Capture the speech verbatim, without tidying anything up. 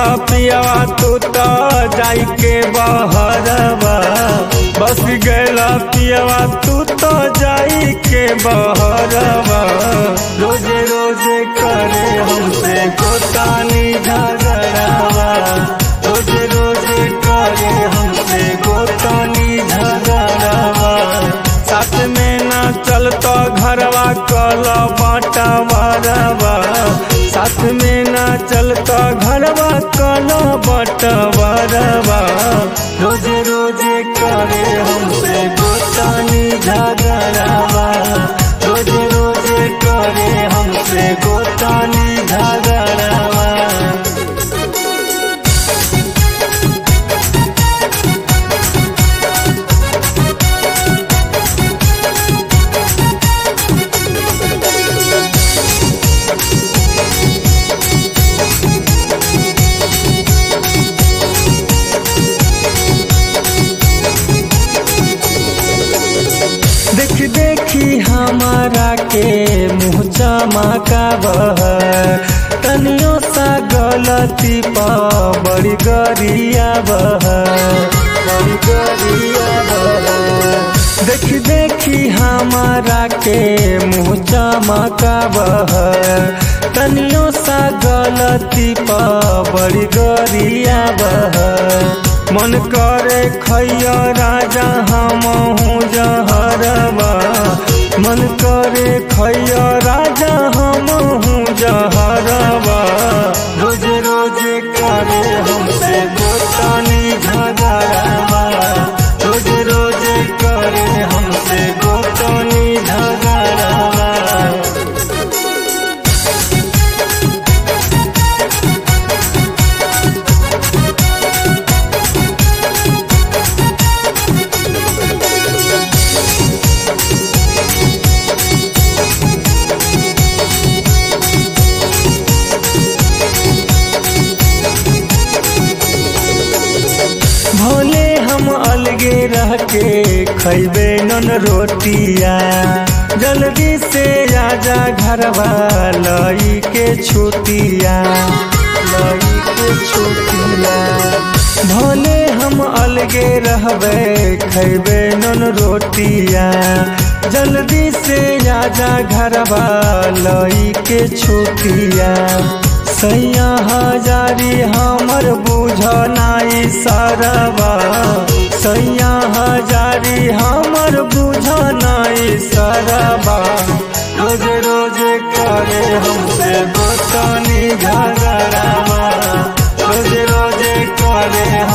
पियावा तू तो जाई के बहरवा, बस गैला पियावा तू तो जाई के बहरवा। रोजे रोजे करे हमसे गोतानी झगड़ावा, रोजे रोजे करे हमसे गोतानी झगड़ावा। साथ में ना चलता घरवा कल बाटा बारवा, साथ में ना चलता घरवा कल बाटा बारवा। रोजे रोजे करे हमसे गोतानी झगड़ावा, रोजे रोजे करे हमसे गोतानी झगड़ावा। देख देखी हमारा के मुँह चमकावह, तनियो सा गलती पा बड़ी गरियावह, बड़ी गरियावह। देख देखी हमारा के मुँह चमकावह, तनियो सा गलती पा बड़ी गरियावह। मन करे खैया राजा हमहू जहरवा, मन करे खैया राजा हमहू जहरवा। रोज रोज करे हमसे गोतानी झगड़ावा, रोज रोज करे हमसे गोतानी झगड़ावा। भोले हम अलगे रह के खैबे नन रोटिया, जल्दी से आजा घरवा लई के छुटिया, लई के छुटिया। भोले हम अलगे रहबे खैबे नन रोटिया, जल्दी से आजा घरवा लई के छुटिया। सैया हजारी हमर बुझ नाई सरवा, सैया हजारी हमर बुझ नाई सरवा। रोज रोज करे हमसे गोतानी झगड़ावा, रोज रोज करे